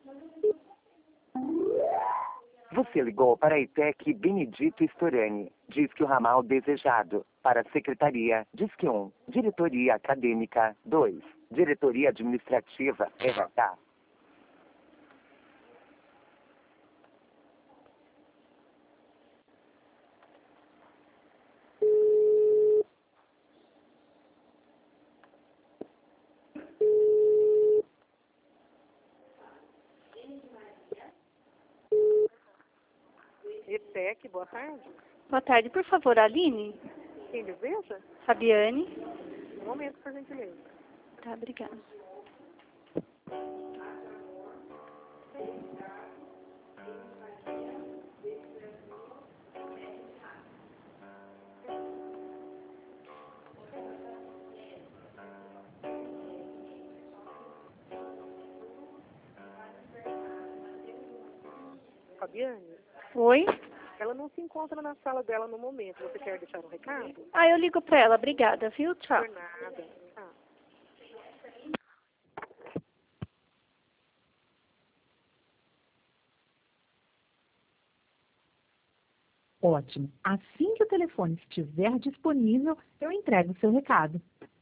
Você ligou para a ITEC Benedito Storani. Diz que o ramal desejado. Para a secretaria, diz que 1. Diretoria acadêmica. 2. Diretoria administrativa. RH. ETEC, boa tarde. Boa tarde, por favor, Aline? Quem deseja? Fabiane? Um momento, por gentileza. Tá, obrigada. Fabiane, Oi? ela não se encontra na sala dela no momento. Você quer deixar um recado? Ah, eu ligo pra ela, obrigada, viu? Tchau. Por nada. Ah. Ótimo. Assim que o telefone estiver disponível, eu entrego o seu recado.